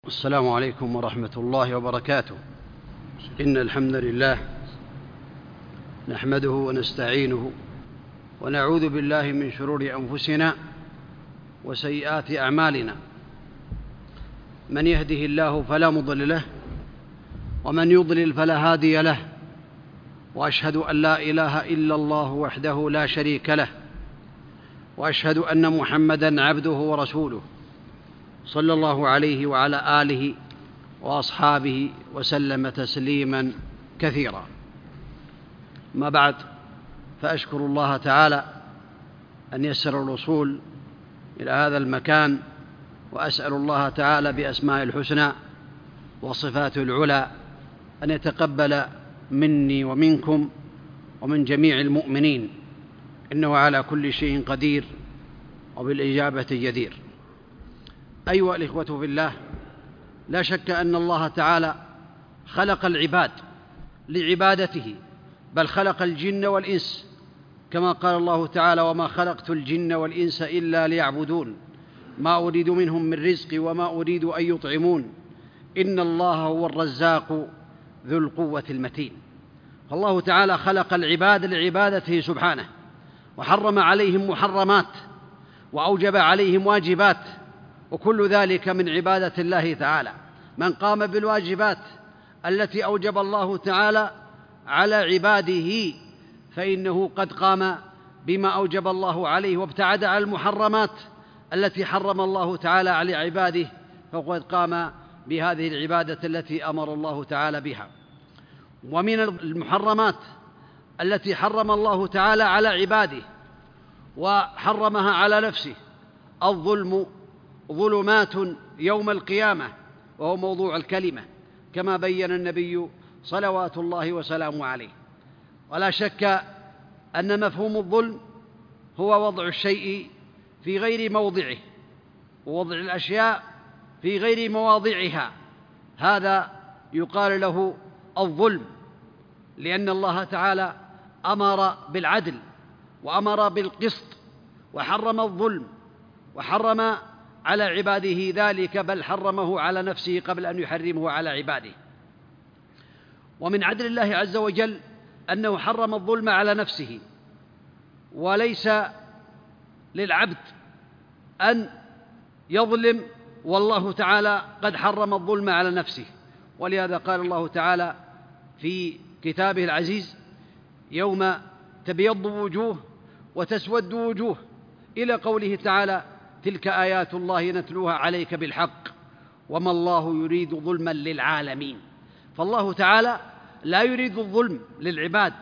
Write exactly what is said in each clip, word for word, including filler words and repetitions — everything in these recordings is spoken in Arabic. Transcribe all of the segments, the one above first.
السلام عليكم ورحمة الله وبركاته. إن الحمد لله نحمده ونستعينه ونعوذ بالله من شرور أنفسنا وسيئات أعمالنا. من يهده الله فلا مضل له ومن يضلل فلا هادي له، وأشهد أن لا إله إلا الله وحده لا شريك له، وأشهد أن محمدًا عبده ورسوله صلى الله عليه وعلى آله وأصحابه وسلم تسليماً كثيرا. ما بعد، فأشكر الله تعالى أن يسر الوصول إلى هذا المكان، وأسأل الله تعالى بأسماء الحسنى وصفات العلى أن يتقبل مني ومنكم ومن جميع المؤمنين، إنه على كل شيء قدير وبالإجابة جدير. أيها الإخوة في الله، لا شك أن الله تعالى خلق العباد لعبادته، بل خلق الجن والإنس، كما قال الله تعالى: وما خلقت الجن والإنس إلا ليعبدون ما أريد منهم من رزق وما أريد أن يطعمون إن الله هو الرزاق ذو القوة المتين. فالله تعالى خلق العباد لعبادته سبحانه، وحرم عليهم محرمات وأوجب عليهم واجبات، وكل ذلك من عبادة الله تعالى. من قام بالواجبات التي أوجب الله تعالى على عباده فإنه قد قام بما أوجب الله عليه، وابتعد عن المحرمات التي حرم الله تعالى على عباده، فقد قام بهذه العبادة التي أمر الله تعالى بها. ومن المحرمات التي حرم الله تعالى على عباده وحرمها على نفسه الظلم، ظلمات يوم القيامة، وهو موضوع الكلمة، كما بين النبي صلوات الله وسلامه عليه. ولا شك أن مفهوم الظلم هو وضع الشيء في غير موضعه، ووضع الأشياء في غير مواضعها، هذا يقال له الظلم، لأن الله تعالى أمر بالعدل وأمر بالقسط وحرم الظلم، وحرم على عباده ذلك، بل حرمه على نفسه قبل أن يحرمه على عباده. ومن عدل الله عز وجل أنه حرم الظلم على نفسه، وليس للعبد أن يظلم، والله تعالى قد حرم الظلم على نفسه. ولهذا قال الله تعالى في كتابه العزيز: يوم تبيض وجوه وتسود وجوه، إلى قوله تعالى: تلك آيات الله نتلوها عليك بالحق وما الله يريد ظلما للعالمين. فالله تعالى لا يريد الظلم للعباد،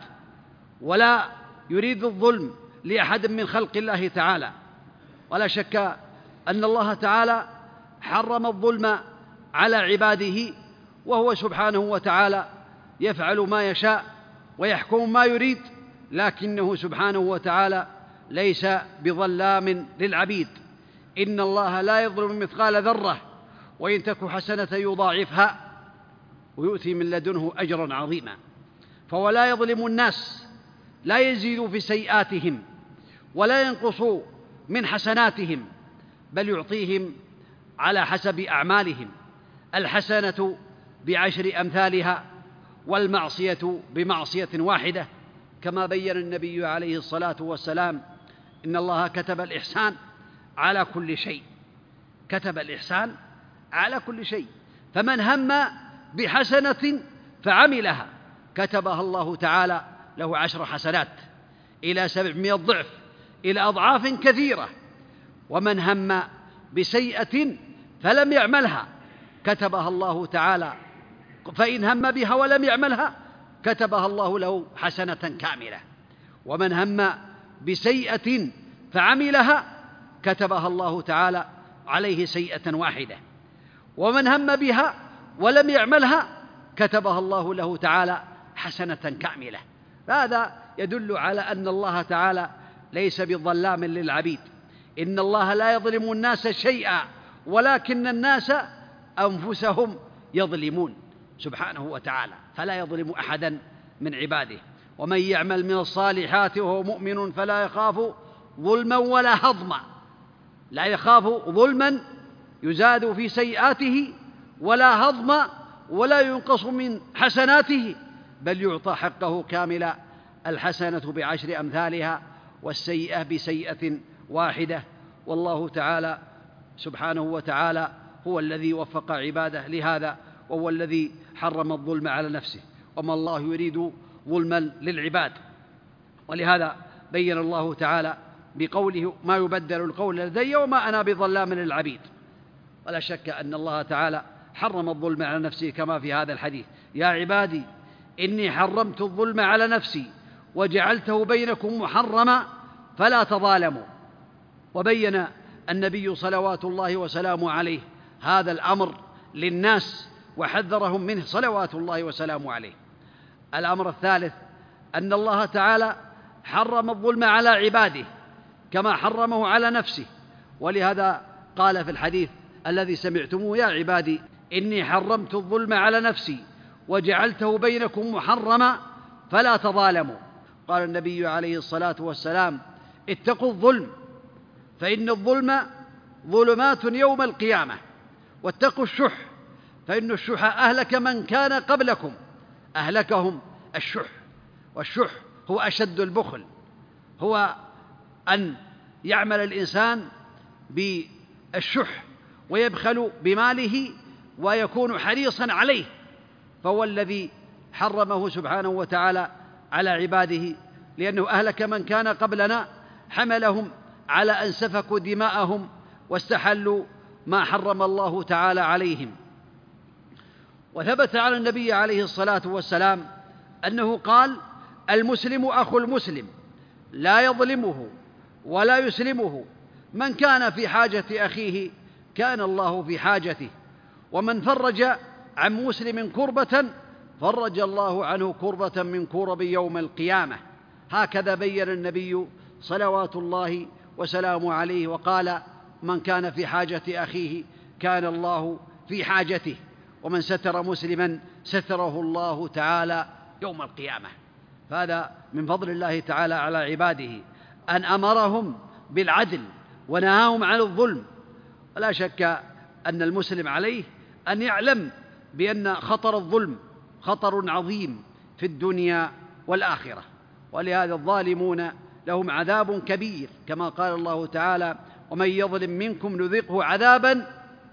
ولا يريد الظلم لأحد من خلق الله تعالى. ولا شك أن الله تعالى حرم الظلم على عباده، وهو سبحانه وتعالى يفعل ما يشاء ويحكم ما يريد، لكنه سبحانه وتعالى ليس بظلام للعبيد. إن الله لا يظلم مثقال ذرة وإن تك حسنة يضاعفها ويؤتي من لدنه أجرا عظيما. فهو لا يظلم الناس، لا يزيد في سيئاتهم ولا ينقص من حسناتهم، بل يعطيهم على حسب أعمالهم. الحسنة بعشر أمثالها، والمعصية بمعصية واحدة، كما بين النبي عليه الصلاة والسلام: إن الله كتب الإحسان على كل شيء، كتب الإحسان على كل شيء. فمن هم بحسنة فعملها كتبها الله تعالى له عشر حسنات إلى سبعمائة ضعف، إلى أضعاف كثيرة. ومن هم بسيئة فلم يعملها كتبها الله تعالى، فإن هم بها ولم يعملها كتبها الله له حسنة كاملة. ومن هم بسيئة فعملها كتبها الله تعالى عليه سيئة واحدة. ومن هم بها ولم يعملها كتبها الله له تعالى حسنة كاملة. هذا يدل على أن الله تعالى ليس بظلام للعبيد. إن الله لا يظلم الناس شيئا ولكن الناس أنفسهم يظلمون سبحانه وتعالى، فلا يظلم أحدا من عباده. ومن يعمل من الصالحات وهو مؤمن فلا يخاف ظلما ولا هضما، لا يخاف ظلما يزاد في سيئاته ولا هضم ولا ينقص من حسناته، بل يعطى حقه كاملا. الحسنة بعشر أمثالها والسيئة بسيئة واحدة. والله تعالى سبحانه وتعالى هو الذي وفق عباده لهذا، وهو الذي حرم الظلم على نفسه، وما الله يريد ظلما للعباد. ولهذا بين الله تعالى بقوله: ما يبدل القول لدي وما أنا بظلام للعبيد. ولا شك أن الله تعالى حرم الظلم على نفسه كما في هذا الحديث: يا عبادي إني حرمت الظلم على نفسي وجعلته بينكم محرما فلا تظالموا. وبين النبي صلوات الله وسلامه عليه هذا الأمر للناس وحذرهم منه صلوات الله وسلامه عليه. الأمر الثالث أن الله تعالى حرم الظلم على عباده كما حرمه على نفسه، ولهذا قال في الحديث الذي سمعتموه: يا عبادي إني حرمت الظلم على نفسي وجعلته بينكم محرما فلا تظالموا. قال النبي عليه الصلاة والسلام: اتقوا الظلم فإن الظلم ظلمات يوم القيامة، واتقوا الشح فإن الشح أهلك من كان قبلكم، أهلكهم الشح. والشح هو أشد البخل، هو أن يعمل الإنسان بالشح ويبخل بماله ويكون حريصا عليه، فهو الذي حرمه سبحانه وتعالى على عباده، لأنه أهلك من كان قبلنا، حملهم على أن سفكوا دماءهم واستحلوا ما حرم الله تعالى عليهم. وثبت على النبي عليه الصلاة والسلام أنه قال: المسلم أخو المسلم لا يظلمه ولا يسلمه، من كان في حاجة أخيه كان الله في حاجته، ومن فرج عن مسلم كربة فرج الله عنه كربة من كرب يوم القيامة. هكذا بين النبي صلوات الله وسلامه عليه وقال: من كان في حاجة أخيه كان الله في حاجته، ومن ستر مسلما ستره الله تعالى يوم القيامة. فهذا من فضل الله تعالى على عباده أن أمرهم بالعدل ونهاهم عن الظلم. ولا شك أن المسلم عليه أن يعلم بأن خطر الظلم خطر عظيم في الدنيا والآخرة، ولهذا الظالمون لهم عذاب كبير، كما قال الله تعالى: ومن يظلم منكم نذقه عذابا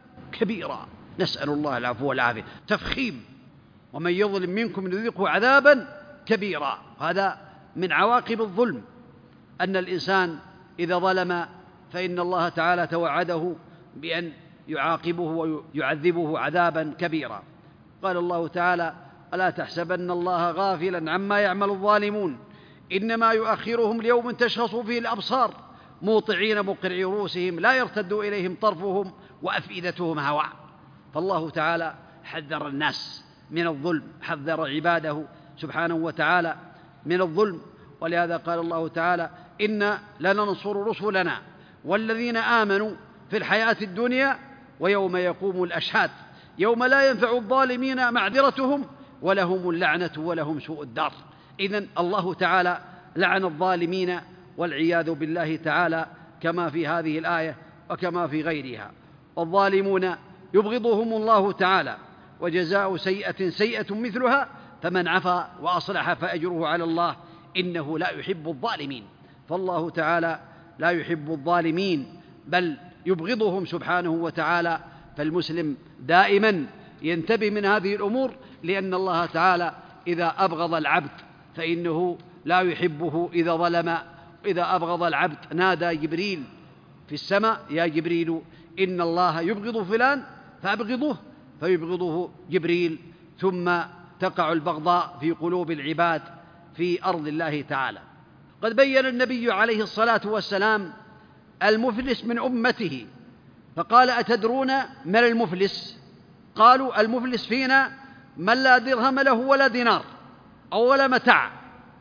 كبيرا. نسأل الله العفو والعافية. تفخيم: ومن يظلم منكم نذقه عذابا كبيرا. هذا من عواقب الظلم، أن الإنسان إذا ظلم فإن الله تعالى توعده بأن يعاقبه ويعذبه عذابا كبيرا. قال الله تعالى: ألا تحسبن الله غافلا عما يعمل الظالمون إنما يؤخرهم ليوم تشخص فيه الأبصار موطعين مقرعي رؤوسهم لا يرتد إليهم طرفهم وأفئدتهم هواء. فالله تعالى حذر الناس من الظلم، حذر عباده سبحانه وتعالى من الظلم. ولهذا قال الله تعالى: إنا لننصر رسلنا والذين آمنوا في الحياة الدنيا ويوم يقوم الأشهاد يوم لا ينفع الظالمين معذرتهم ولهم اللعنة ولهم سوء الدار. إذن الله تعالى لعن الظالمين والعياذ بالله تعالى، كما في هذه الآية وكما في غيرها. والظالمون يبغضهم الله تعالى، وجزاء سيئة سيئة مثلها، فمن عفا وأصلح فأجره على الله إنه لا يحب الظالمين. فالله تعالى لا يحب الظالمين بل يبغضهم سبحانه وتعالى. فالمسلم دائما ينتبه من هذه الأمور، لأن الله تعالى إذا أبغض العبد فإنه لا يحبه إذا ظلم. إذا أبغض العبد نادى جبريل في السماء: يا جبريل إن الله يبغض فلان فأبغضه، فيبغضه جبريل، ثم تقع البغضاء في قلوب العباد في أرض الله تعالى. قد بين النبي عليه الصلاة والسلام المفلس من أمته فقال: أتدرون من المفلس؟ قالوا: المفلس فينا من لا درهم له ولا دينار أو ولا متاع.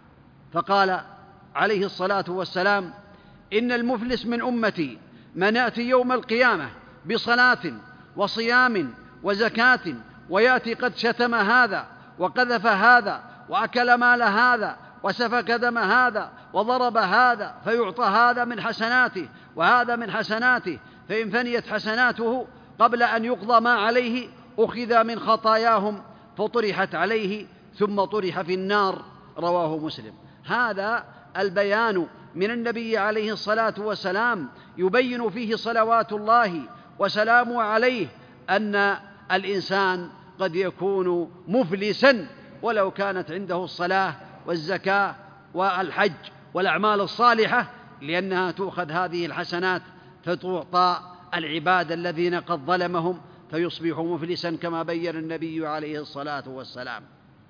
فقال عليه الصلاة والسلام: إن المفلس من أمتي من يأتي يوم القيامة بصلاة وصيام وزكاة ويأتي قد شتم هذا وقذف هذا وأكل مال هذا وسفك دم هذا وضرب هذا، فيعطى هذا من حسناته وهذا من حسناته، فإن فنيت حسناته قبل أن يقضى ما عليه أخذ من خطاياهم فطرحت عليه ثم طرح في النار، رواه مسلم. هذا البيان من النبي عليه الصلاة والسلام يبين فيه صلوات الله وسلامه عليه أن الإنسان قد يكون مفلسا ولو كانت عنده الصلاة والزكاة والحج والأعمال الصالحة، لأنها تؤخذ هذه الحسنات فتعطى العباد الذين قد ظلمهم فيصبح مفلسا كما بين النبي عليه الصلاة والسلام.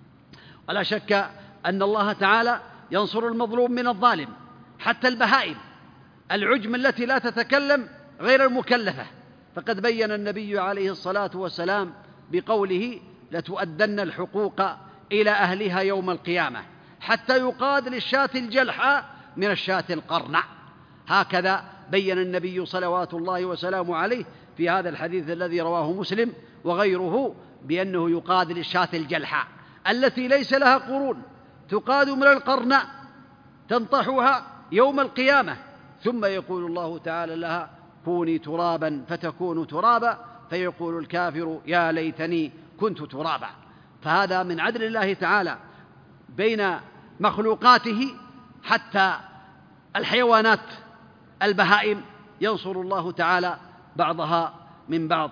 ولا شك أن الله تعالى ينصر المظلوم من الظالم، حتى البهائم العجم التي لا تتكلم غير المكلفة، فقد بين النبي عليه الصلاة والسلام بقوله: لتؤدن الحقوق إلى أهلها يوم القيامة حتى يقاد للشاة الجلحاء من الشاة القرنع. هكذا بين النبي صلوات الله وسلامه عليه في هذا الحديث الذي رواه مسلم وغيره بأنه يقاد للشاة الجلحاء التي ليس لها قرون، تقاد من القرنع تنطحها يوم القيامة، ثم يقول الله تعالى لها: كوني ترابا فتكون ترابا، فيقول الكافر: يا ليتني كنت ترابا. فهذا من عدل الله تعالى بين مخلوقاته، حتى الحيوانات البهائم ينصر الله تعالى بعضها من بعض.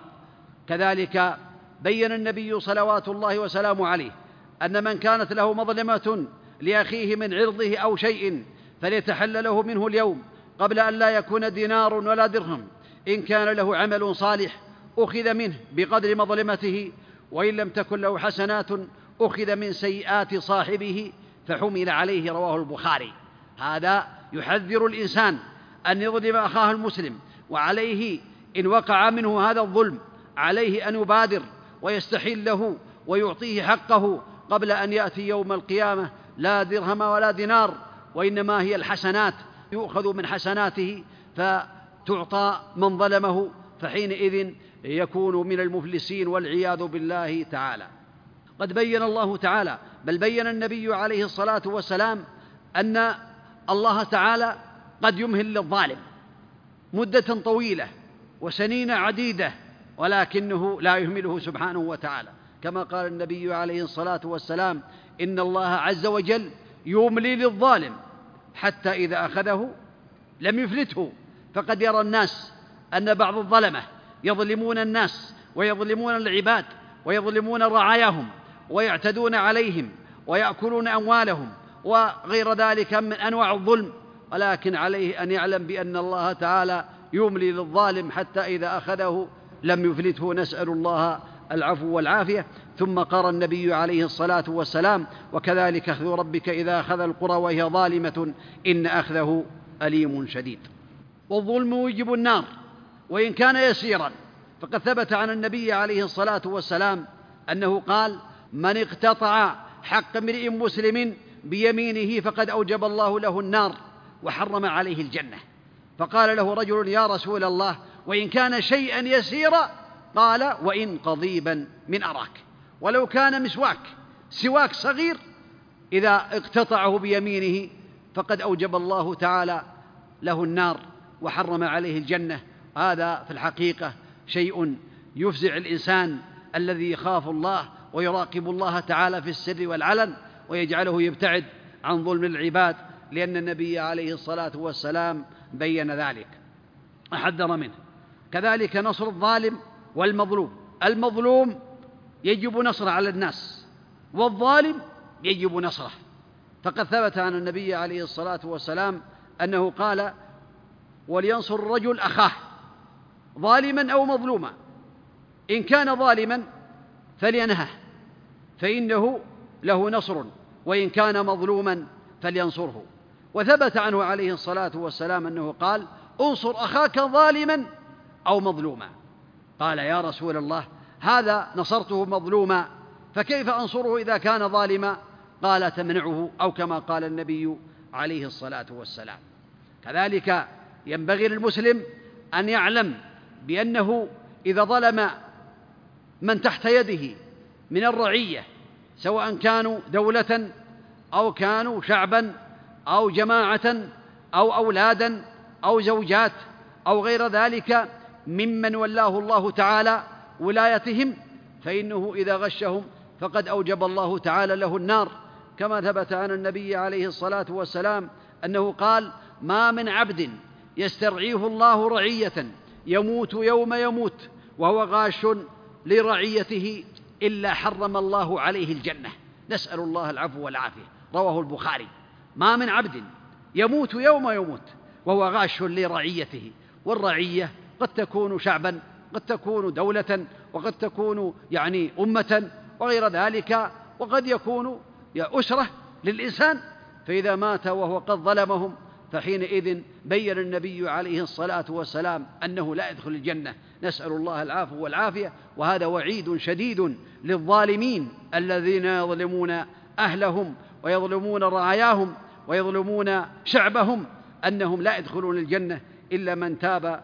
كذلك بين النبي صلوات الله وسلامه عليه أن من كانت له مظلمة لأخيه من عرضه أو شيء فليتحل له منه اليوم قبل أن لا يكون دينار ولا درهم، إن كان له عمل صالح أخذ منه بقدر مظلمته، وإن لم تكن له حسنات أخذ من سيئات صاحبه فحمل عليه، رواه البخاري. هذا يحذر الإنسان أن يظلم أخاه المسلم، وعليه إن وقع منه هذا الظلم عليه أن يبادر ويستحل له ويعطيه حقه قبل أن يأتي يوم القيامة لا درهم ولا دينار، وإنما هي الحسنات يؤخذ من حسناته فتعطى من ظلمه، فحينئذ يكون من المفلسين والعياذ بالله تعالى. قد بين الله تعالى، بل بين النبي عليه الصلاة والسلام أن الله تعالى قد يمهل للظالم مدة طويلة وسنين عديدة، ولكنه لا يهمله سبحانه وتعالى، كما قال النبي عليه الصلاة والسلام: إن الله عز وجل يملي للظالم حتى إذا أخذه لم يفلته. فقد يرى الناس أن بعض الظلمة يظلمون الناس ويظلمون العباد ويظلمون رعاياهم ويعتدون عليهم ويأكلون أموالهم وغير ذلك من أنواع الظلم، ولكن عليه أن يعلم بأن الله تعالى يملي للظالم حتى إذا أخذه لم يفلته، نسأل الله العفو والعافية. ثم قال النبي عليه الصلاة والسلام: وكذلك أخذ ربك إذا أخذ القرى وهي ظالمة إن أخذه أليم شديد. والظلم يوجب النار وإن كان يسيرا، فقد ثبت عن النبي عليه الصلاة والسلام أنه قال: من اقتطع حق امرئ مسلم بيمينه فقد أوجب الله له النار وحرم عليه الجنة. فقال له رجل: يا رسول الله، وإن كان شيئا يسيرا؟ قال: وإن قضيبا من أراك، ولو كان مسواك سواك صغير إذا اقتطعه بيمينه فقد أوجب الله تعالى له النار وحرم عليه الجنة. هذا في الحقيقة شيء يفزع الإنسان الذي يخاف الله ويراقب الله تعالى في السر والعلن، ويجعله يبتعد عن ظلم العباد، لأن النبي عليه الصلاة والسلام بين ذلك أحذر منه. كذلك نصر الظالم والمظلوم، المظلوم يجب نصره على الناس، والظالم يجب نصره. فقد ثبت عن النبي عليه الصلاة والسلام أنه قال: ولينصر الرجل أخاه ظالما أو مظلوما، إن كان ظالما فلينهه فإنه له نصر، وإن كان مظلوما فلينصره. وثبت عنه عليه الصلاة والسلام أنه قال: انصر أخاك ظالما أو مظلوما. قال: يا رسول الله، هذا نصرته مظلوما، فكيف أنصره إذا كان ظالما؟ قال: تمنعه، أو كما قال النبي عليه الصلاة والسلام. كذلك ينبغي للمسلم أن يعلم بأنه إذا ظلم من تحت يده من الرعية، سواء كانوا دولة أو كانوا شعبا أو جماعة أو أولادا أو زوجات أو غير ذلك ممن ولاه الله تعالى ولايتهم، فإنه إذا غشهم فقد أوجب الله تعالى له النار، كما ثبت عن النبي عليه الصلاة والسلام أنه قال: ما من عبد يسترعيه الله رعية يموت يوم يموت وهو غاش لرعيته إلا حرم الله عليه الجنة. نسأل الله العفو والعافية. رواه البخاري. ما من عبد يموت يوم يموت وهو غاش لرعيته، والرعية قد تكون شعبا، قد تكون دولة، وقد تكون يعني أمة وغير ذلك، وقد يكون يا أسرة للإنسان. فإذا مات وهو قد ظلمهم فحينئذ بين النبي عليه الصلاة والسلام أنه لا يدخل الجنة. نسأل الله العفو والعافية. وهذا وعيد شديد للظالمين الذين يظلمون أهلهم ويظلمون رعاياهم ويظلمون شعبهم، أنهم لا يدخلون الجنة إلا من تاب،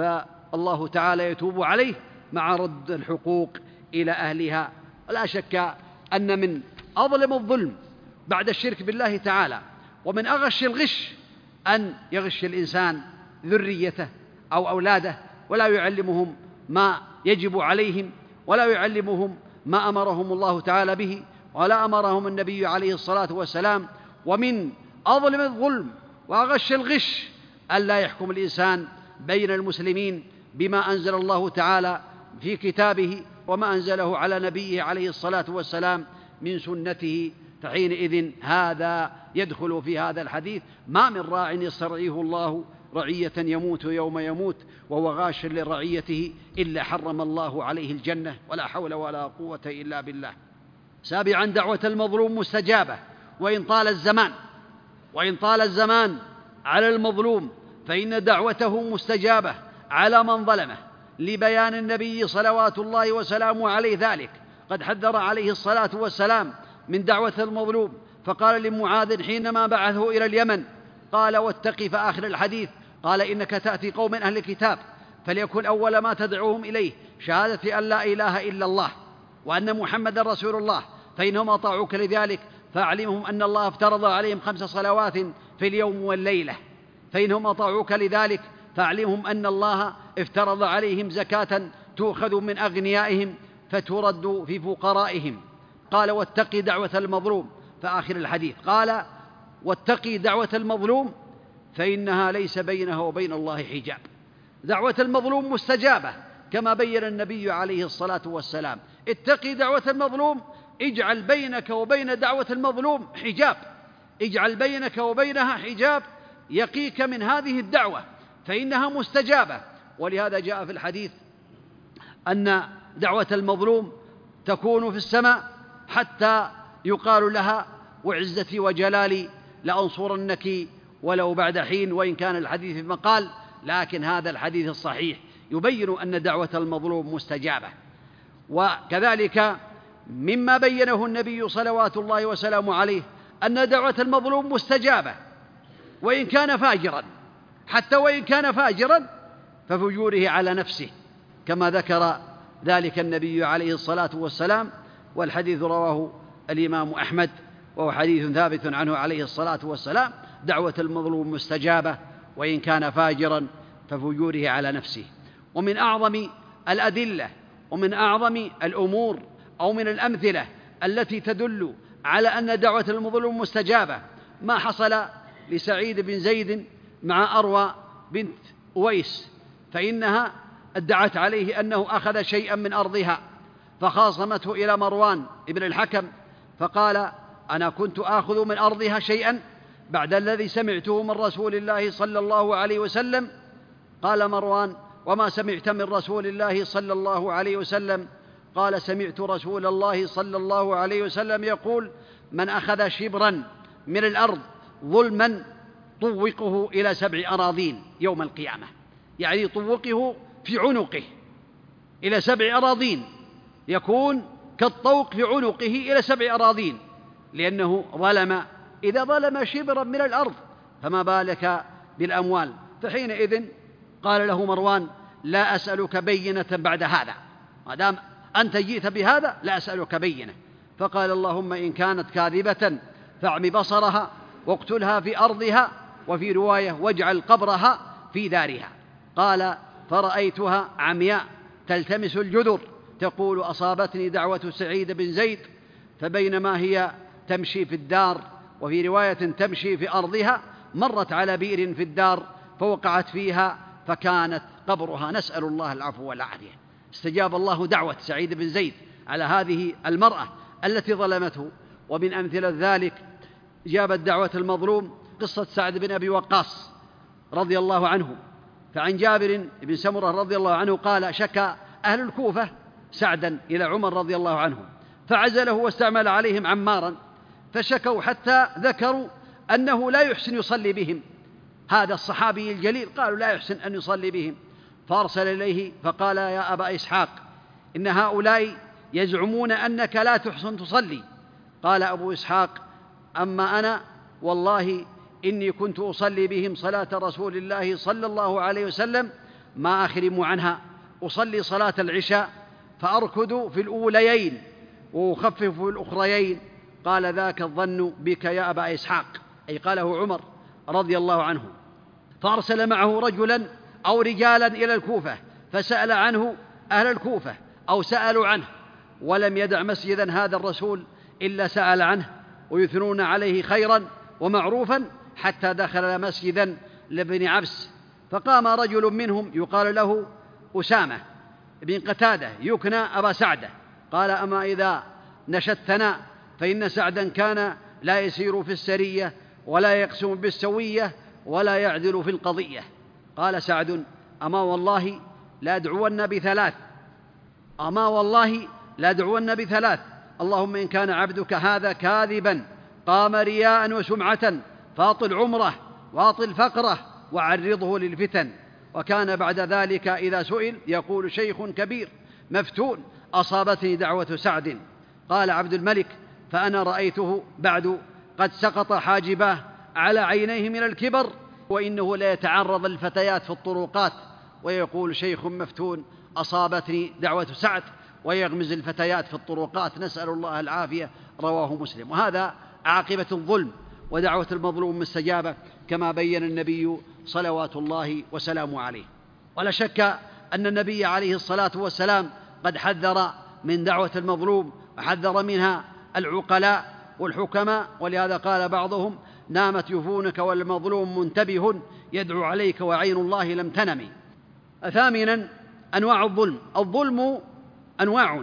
فالله تعالى يتوب عليه مع رد الحقوق إلى أهلها. ولا شك أن من أظلم الظلم بعد الشرك بالله تعالى ومن أغش الغش أن يغش الإنسان ذريته أو أولاده ولا يعلمهم ما يجب عليهم، ولا يعلمهم ما أمرهم الله تعالى به ولا أمرهم النبي عليه الصلاة والسلام. ومن أظلم الظلم وأغش الغش أن لا يحكم الإنسان بين المسلمين بما أنزل الله تعالى في كتابه وما أنزله على نبيه عليه الصلاة والسلام من سنته، فحينئذ هذا يدخل في هذا الحديث: ما من راع يسترعيه الله رعية يموت يوم يموت وهو غاش لرعيته إلا حرم الله عليه الجنة. ولا حول ولا قوة إلا بالله. سابعا: دعوة المظلوم مستجابة وإن طال الزمان. وإن طال الزمان على المظلوم فإن دعوته مستجابة على من ظلمه، لبيان النبي صلوات الله وسلامه عليه ذلك. قد حذر عليه الصلاة والسلام من دعوة المظلوم، فقال لمعاذ حينما بعثه إلى اليمن، قال: واتقي، في آخر الحديث قال: إنك تأتي قوم أهل الكتاب فليكن أول ما تدعوهم إليه شهادة أن لا إله إلا الله وأن محمد رسول الله، فإنهم أطاعوك لذلك فأعلمهم أن الله افترض عليهم خمس صلوات في اليوم والليلة. فإنهم أطاعوك لذلك فأعلمهم أن الله افترض عليهم زكاة تؤخذ من أغنيائهم فترد في فقرائهم. قال: واتقي دعوة المظلوم، فآخر الحديث قال: واتقي دعوة المظلوم فإنها ليس بينها وبين الله حجاب. دعوة المظلوم مستجابة كما بين النبي عليه الصلاة والسلام. اتقي دعوة المظلوم، اجعل بينك وبين دعوة المظلوم حجاب، اجعل بينك وبينها حجاب يقيك من هذه الدعوة فإنها مستجابة. ولهذا جاء في الحديث أن دعوة المظلوم تكون في السماء حتى يقال لها: وعزتي وجلالي لأنصرنك ولو بعد حين. وإن كان الحديث في مقال، لكن هذا الحديث الصحيح يبين أن دعوة المظلوم مستجابة. وكذلك مما بينه النبي صلوات الله وسلامه عليه أن دعوة المظلوم مستجابة وإن كان فاجرا، حتى وإن كان فاجرا ففجوره على نفسه، كما ذكر ذلك النبي عليه الصلاة والسلام. والحديث رواه الإمام أحمد وهو حديث ثابت عنه عليه الصلاة والسلام: دعوة المظلوم مستجابة وإن كان فاجرا ففجوره على نفسه. ومن أعظم الأدلة ومن أعظم الأمور أو من الأمثلة التي تدل على أن دعوة المظلوم مستجابة ما حصل لسعيد بن زيد مع أروى بنت أويس، فإنها ادعت عليه أنه أخذ شيئا من أرضها، فخاصمته إلى مروان ابن الحكم فقال: أنا كنت آخذ من أرضها شيئا بعد الذي سمعته من رسول الله صلى الله عليه وسلم؟ قال مروان: وما سمعت من رسول الله صلى الله عليه وسلم؟ قال: سمعت رسول الله صلى الله عليه وسلم يقول: من أخذ شبرا من الأرض ظلما طوقه إلى سبع أراضين يوم القيامة، يعني طوقه في عنقه إلى سبع أراضين، يكون كالطوق في عنقه إلى سبع أراضين، لأنه ظلم. إذا ظلم شبرا من الأرض فما بالك بالأموال؟ فحينئذ قال له مروان: لا أسألك بينة بعد هذا، ما دام أنت جئت بهذا لا أسألك بينة. فقال: اللهم إن كانت كاذبة فاعم بصرها واقتلها في أرضها، وفي رواية: واجعل قبرها في دارها. قال: فرأيتها عمياء تلتمس الجذر تقول: أصابتني دعوة سعيد بن زيد فبينما هي تمشي في الدار، وفي رواية تمشي في أرضها، مرت على بئر في الدار فوقعت فيها فكانت قبرها، نسأل الله العفو والعافية. استجاب الله دعوة سعيد بن زيد على هذه المرأة التي ظلمته. ومن أمثلة ذلك جابت دعوة المظلوم قصة سعد بن أبي وقاص رضي الله عنه. فعن جابر بن سمرة رضي الله عنه قال: شكى أهل الكوفة سعدا إلى عمر رضي الله عنه فعزله واستعمل عليهم عمارا، فشكوا حتى ذكروا أنه لا يحسن يصلي بهم، هذا الصحابي الجليل، قالوا لا يحسن أن يصلي بهم، فأرسل إليه فقال: يا أبا إسحاق، إن هؤلاء يزعمون أنك لا تحسن تصلي. قال أبو إسحاق: أما أنا والله إني كنت أصلي بهم صلاة رسول الله صلى الله عليه وسلم ما أخرم عنها، أصلي صلاة العشاء فأركض في الأوليين وأخفف في الأخريين. قال: ذاك الظن بك يا أبا إسحاق، أي قاله عمر رضي الله عنه. فأرسل معه رجلا أو رجالا إلى الكوفة فسأل عنه أهل الكوفة أو سألوا عنه، ولم يدع مسجدا هذا الرسول إلا سأل عنه ويثنون عليه خيرا ومعروفا، حتى دخل مسجدا لابن عبس، فقام رجل منهم يقال له أسامة بن قتادة يكنى أبا سعدة، قال: أما إذا نشدتنا فإن سعدا كان لا يسير في السرية ولا يقسم بالسوية ولا يعدل في القضية. قال سعد: أما والله لا أدعون بثلاث أما والله لا أدعون بثلاث اللهم إن كان عبدك هذا كاذبا قام رياء وسمعة فاطل عمره واطل فقره وعرضه للفتن. وكان بعد ذلك إذا سئل يقول: شيخ كبير مفتون أصابتني دعوة سعد. قال عبد الملك: فأنا رأيته بعد قد سقط حاجباه على عينيه من الكبر، وإنه لا يتعرض الفتيات في الطرقات ويقول: شيخ مفتون أصابتني دعوة سعد، ويغمز الفتيات في الطرقات، نسأل الله العافية. رواه مسلم. وهذا عاقبة الظلم، ودعوة المظلوم مستجابة كما بين النبي صلوات الله وسلامه عليه. ولا شك أن النبي عليه الصلاة والسلام قد حذر من دعوة المظلوم وحذر منها العقلاء والحكماء، ولهذا قال بعضهم: نامت يفونك والمظلوم منتبه يدعو عليك وعين الله لم تنم. ثامنا أنواع الظلم. الظلم أنواع: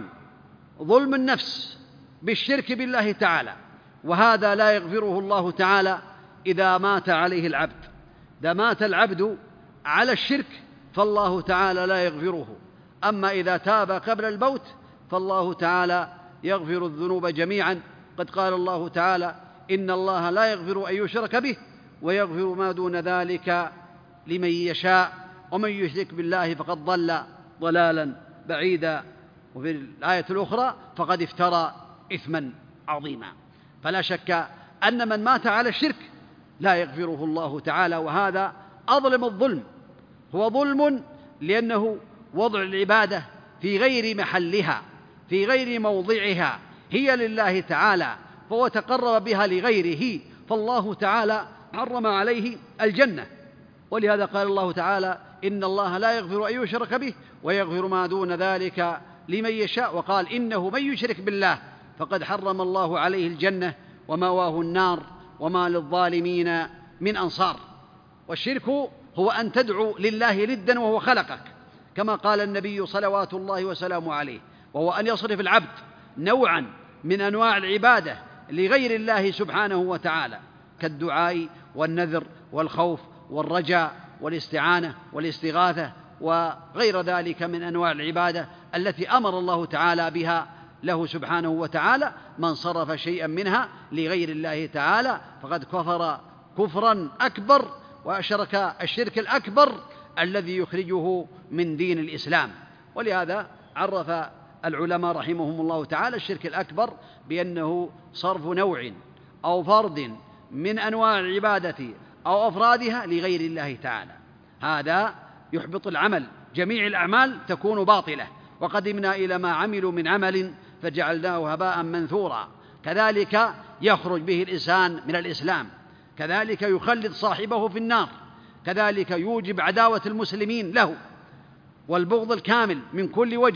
ظلم النفس بالشرك بالله تعالى، وهذا لا يغفره الله تعالى إذا مات عليه العبد. إذا مات العبد على الشرك فالله تعالى لا يغفره، أما إذا تاب قبل الموت فالله تعالى يغفر الذنوب جميعا. قد قال الله تعالى: إن الله لا يغفر أن يشرك به ويغفر ما دون ذلك لمن يشاء ومن يشرك بالله فقد ضل ضلالا بعيدا. وفي الآية الأخرى: فقد افترى إثما عظيما. فلا شك أن من مات على الشرك لا يغفره الله تعالى، وهذا أظلم الظلم. هو ظلم لأنه وضع العبادة في غير محلها، في غير موضعها، هي لله تعالى، فهو تقرب بها لغيره، فالله تعالى حرم عليه الجنة. ولهذا قال الله تعالى: إن الله لا يغفر أن يشرك به ويغفر ما دون ذلك لمن يشاء. وقال: إنه من يشرك بالله فقد حرم الله عليه الجنة ومأواه النار وما للظالمين من أنصار. والشرك هو أن تدعو لله ندا وهو خلقك، كما قال النبي صلوات الله وسلامه عليه، وهو أن يصرف العبد نوعا من أنواع العبادة لغير الله سبحانه وتعالى، كالدعاء والنذر والخوف والرجاء والاستعانة والاستغاثة وغير ذلك من أنواع العبادة التي أمر الله تعالى بها له سبحانه وتعالى. من صرف شيئا منها لغير الله تعالى فقد كفر كفرا أكبر، وأشرك الشرك الأكبر الذي يخرجه من دين الإسلام. ولهذا عرف العلماء رحمهم الله تعالى الشرك الأكبر بأنه صرف نوع أو فرد من أنواع العبادة أو أفرادها لغير الله تعالى، هذا يحبط العمل، جميع الأعمال تكون باطلة. وقدمنا إلى ما عملوا من عمل فجعلناه هباء منثورا. كذلك يخرج به الإنسان من الإسلام، كذلك يخلد صاحبه في النار، كذلك يوجب عداوة المسلمين له والبغض الكامل من كل وجه،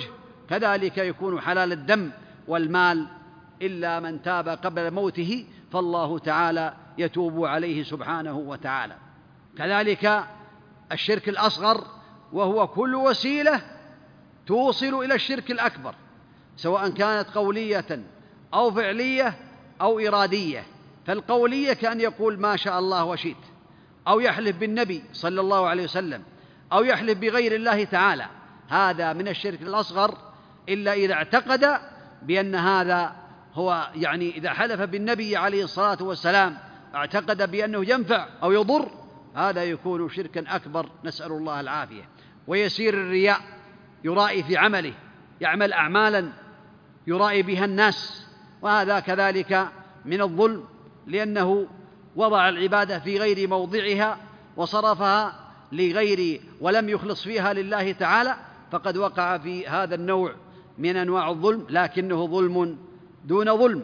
كذلك يكون حلال الدم والمال إلا من تاب قبل موته، فالله تعالى يتوب عليه سبحانه وتعالى. كذلك الشرك الأصغر، وهو كل وسيلة توصل إلى الشرك الأكبر، سواء كانت قولية أو فعلية أو إرادية. فالقولية كأن يقول ما شاء الله وشئت، أو يحلف بالنبي صلى الله عليه وسلم، أو يحلف بغير الله تعالى، هذا من الشرك الأصغر، إلا إذا اعتقد بأن هذا هو، يعني إذا حلف بالنبي عليه الصلاة والسلام اعتقد بأنه ينفع أو يضر، هذا يكون شركا أكبر، نسأل الله العافية. ويسير الرياء، يرائي في عمله، يعمل أعمالا يرائي بها الناس، وهذا كذلك من الظلم، لأنه وضع العبادة في غير موضعها وصرفها لغير ولم يخلص فيها لله تعالى، فقد وقع في هذا النوع من أنواع الظلم، لكنه ظلم دون ظلم.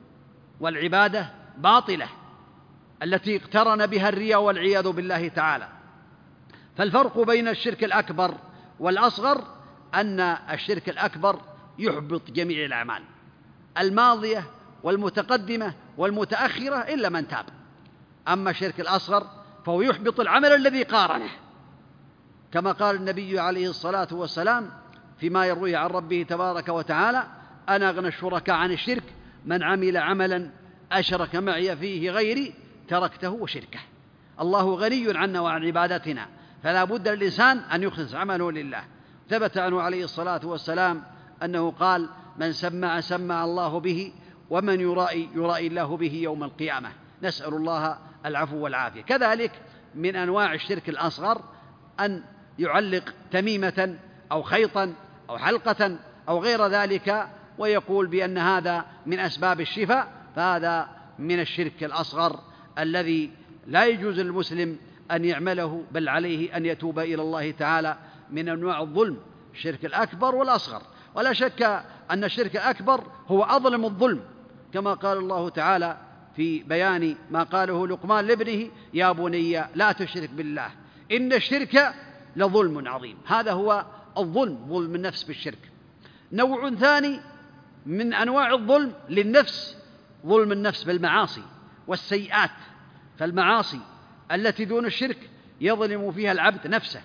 والعبادة باطلة التي اقترن بها الرياء والعياذ بالله تعالى. فالفرق بين الشرك الأكبر والأصغر أن الشرك الأكبر يحبط جميع الأعمال الماضية والمتقدمة والمتأخرة إلا من تاب. أما الشرك الأصغر فهو يحبط العمل الذي قارنه، كما قال النبي عليه الصلاة والسلام فيما يرويه عن ربه تبارك وتعالى: أنا أغنى الشركاء عن الشرك من عمل عملا أشرك معي فيه غيري تركته وشركه. الله غني عنا وعن عبادتنا، فلا بد للإنسان أن يخلص عمله لله. ثبت عنه عليه الصلاة والسلام أنه قال: من سمع سمع الله به، ومن يرائي يرائي الله به يوم القيامة. نسأل الله العفو والعافية. كذلك من أنواع الشرك الأصغر أن يعلق تميمة أو خيطا أو حلقة أو غير ذلك ويقول بأن هذا من أسباب الشفاء، فهذا من الشرك الأصغر الذي لا يجوز للمسلم أن يعمله، بل عليه أن يتوب إلى الله تعالى. من أنواع الظلم الشرك الأكبر والأصغر، ولا شك أن الشرك الأكبر هو أظلم الظلم، كما قال الله تعالى في بيان ما قاله لقمان لابنه: يا بني لا تشرك بالله إن الشرك لظلم عظيم. هذا هو الظلم، ظلم النفس بالشرك. نوع ثاني من أنواع الظلم للنفس ظلم النفس بالمعاصي والسيئات. فالمعاصي التي دون الشرك يظلم فيها العبد نفسه،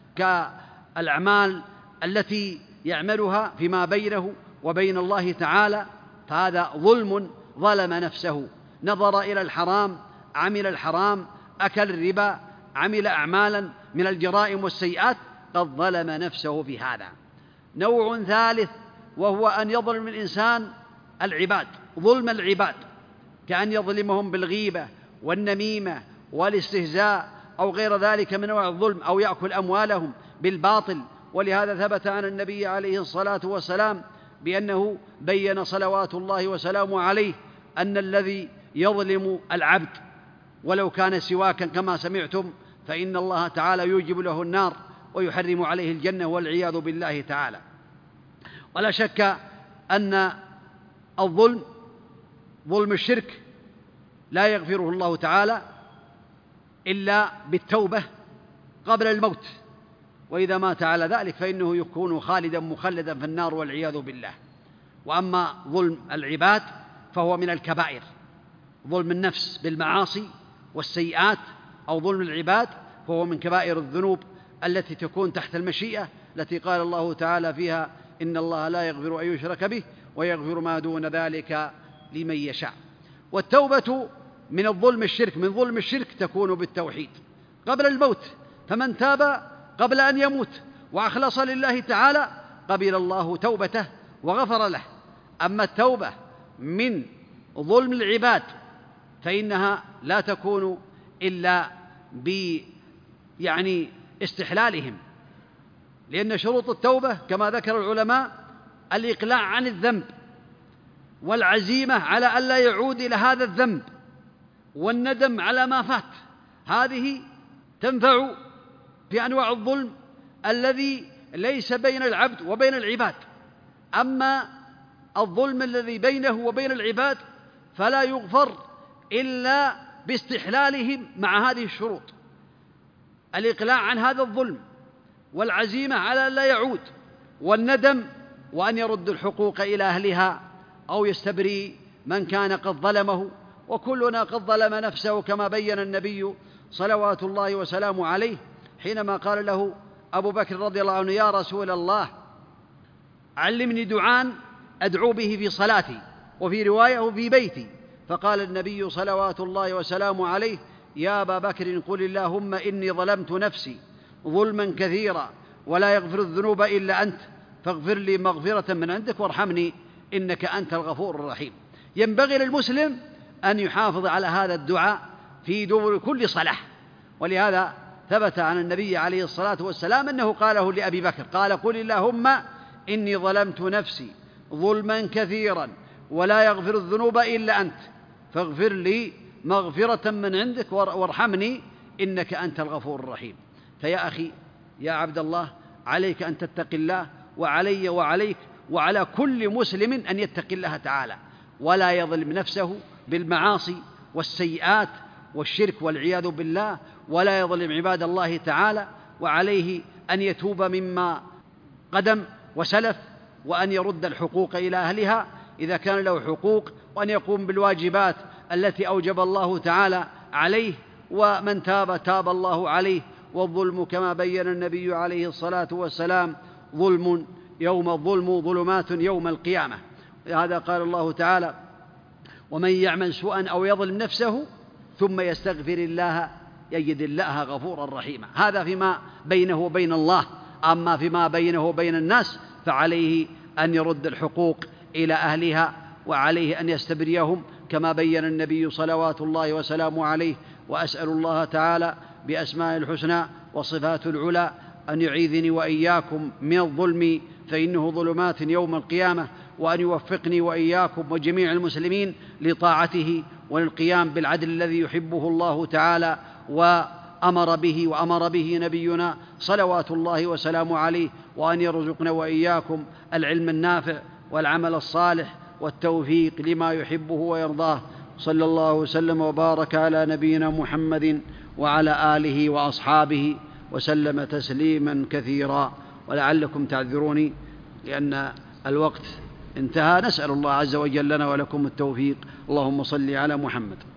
كالأعمال التي يعملها فيما بينه وبين الله تعالى، فهذا ظلم، ظلم نفسه، نظر إلى الحرام، عمل الحرام، أكل الربا، عمل أعمالا من الجرائم والسيئات، قد ظلم نفسه في هذا. نوع ثالث وهو أن يظلم الإنسان العباد، ظلم العباد، كأن يظلمهم بالغيبة والنميمة والاستهزاء أو غير ذلك من أنواع الظلم، أو يأكل أموالهم بالباطل. ولهذا ثبت عن النبي عليه الصلاة والسلام بأنه بين صلوات الله وسلامه عليه أن الذي يظلم العبد ولو كان سواكا كما سمعتم، فإن الله تعالى يوجب له النار ويحرم عليه الجنة والعياذ بالله تعالى. ولا شك أن الظلم، ظلم الشرك، لا يغفره الله تعالى إلا بالتوبة قبل الموت، وإذا مات على ذلك فإنه يكون خالدا مخلدا في النار والعياذ بالله. وأما ظلم العباد فهو من الكبائر، ظلم النفس بالمعاصي والسيئات أو ظلم العباد فهو من كبائر الذنوب التي تكون تحت المشيئة، التي قال الله تعالى فيها: إن الله لا يغفر أن يشرك به ويغفر ما دون ذلك لمن يشاء. والتوبة من الظلم الشرك، من ظلم الشرك تكون بالتوحيد قبل الموت، فمن تاب قبل أن يموت وأخلص لله تعالى قبل الله توبته وغفر له. أما التوبة من ظلم العباد فإنها لا تكون إلا ب يعني استحلالهم، لأن شروط التوبة كما ذكر العلماء الإقلاع عن الذنب والعزيمة على ألا يعود إلى هذا الذنب والندم على ما فات. هذه تنفع في أنواع الظلم الذي ليس بين العبد وبين العباد. أما الظلم الذي بينه وبين العباد فلا يغفر إلا باستحلالهم مع هذه الشروط: الإقلاع عن هذا الظلم، والعزيمة على لا يعود، والندم وأن يرد الحقوق إلى أهلها أو يستبري من كان قد ظلمه، وكلنا قد ظلم نفسه كما بين النبي صلوات الله وسلامه عليه حينما قال له أبو بكر رضي الله عنه: يا رسول الله علمني دعاء أدعو به في صلاتي، وفي رواية في بيتي. فقال النبي صلوات الله وسلامه عليه: يا أبا بكر قل اللهم إني ظلمت نفسي ظلما كثيرا ولا يغفر الذنوب إلا أنت فاغفر لي مغفرة من عندك وارحمني إنك أنت الغفور الرحيم. ينبغي للمسلم أن يحافظ على هذا الدعاء في دبر كل صلاة، ولهذا ثبت عن النبي عليه الصلاة والسلام أنه قاله لأبي بكر، قال: قل اللهم إني ظلمت نفسي ظلما كثيرا ولا يغفر الذنوب إلا أنت فاغفر لي مغفرة من عندك وارحمني إنك أنت الغفور الرحيم. فيا أخي يا عبد الله، عليك أن تتقي الله، وعلي وعليك وعلى كل مسلم أن يتقي الله تعالى ولا يظلم نفسه بالمعاصي والسيئات والشرك والعياذ بالله، ولا يظلم عباد الله تعالى، وعليه أن يتوب مما قدم وسلف، وأن يرد الحقوق إلى أهلها إذا كان له حقوق، وأن يقوم بالواجبات التي أوجب الله تعالى عليه، ومن تاب تاب الله عليه. والظلم كما بين النبي عليه الصلاة والسلام ظلم يوم الظلم ظلمات يوم القيامة. هذا قال الله تعالى: ومن يعمل سوءا أو يظلم نفسه ثم يستغفر الله يجد الله غفورا رحيما. هذا فيما بينه وبين الله، أما فيما بينه وبين الناس فعليه أن يرد الحقوق إلى أهلها، وعليه أن يستبريهم كما بين النبي صلوات الله وسلامه عليه. وأسأل الله تعالى بأسماء الحسنى وصفات العلى أن يعيذني وإياكم من الظلم فإنه ظلمات يوم القيامة، وأن يوفقني وإياكم وجميع المسلمين لطاعته وللقيام بالعدل الذي يحبه الله تعالى وأمر به وأمر به نبينا صلوات الله وسلامه عليه، وأن يرزقنا وإياكم العلم النافع والعمل الصالح والتوفيق لما يحبه ويرضاه. صلى الله وسلم وبارك على نبينا محمد وعلى آله وأصحابه وسلم تسليما كثيرا. ولعلكم تعذروني لأن الوقت انتهى. نسأل الله عز وجل لنا ولكم التوفيق. اللهم صل على محمد.